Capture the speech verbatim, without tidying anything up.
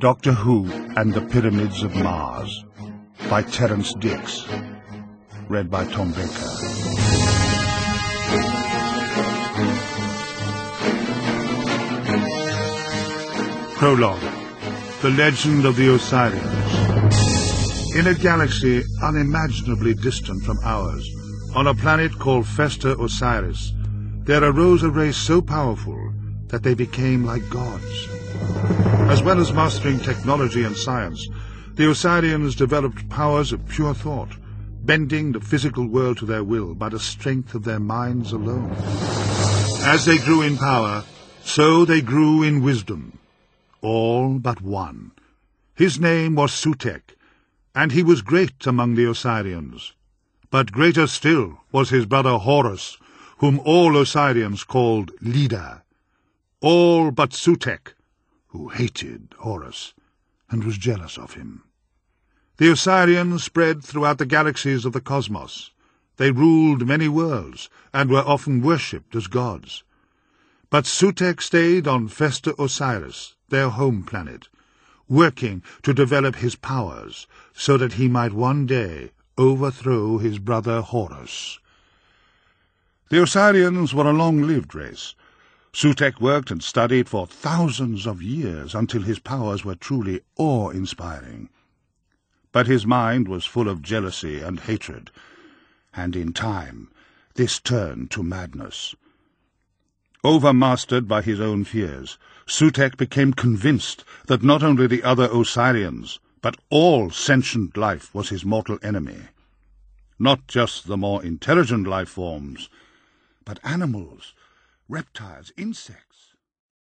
Doctor Who and the Pyramids of Mars by Terence Dix. Read by Tom Baker. Prologue. The Legend of the Osirians. In a galaxy unimaginably distant from ours, on a planet called Festa Osiris, there arose a race so powerful that they became like gods. As well as mastering technology and science, the Osirians developed powers of pure thought, bending the physical world to their will by the strength of their minds alone. As they grew in power, so they grew in wisdom. All but one. His name was Sutekh, and he was great among the Osirians. But greater still was his brother Horus, whom all Osirians called Leader. All but Sutekh, who hated Horus and was jealous of him. The Osirians spread throughout the galaxies of the cosmos. They ruled many worlds and were often worshipped as gods. But Sutekh stayed on Festa Osiris, their home planet, working to develop his powers so that he might one day overthrow his brother Horus. The Osirians were a long-lived race. Sutekh worked and studied for thousands of years until his powers were truly awe-inspiring. But his mind was full of jealousy and hatred, and in time this turned to madness. Overmastered by his own fears, Sutekh became convinced that not only the other Osirians, but all sentient life was his mortal enemy. Not just the more intelligent life forms, but animals, reptiles, insects.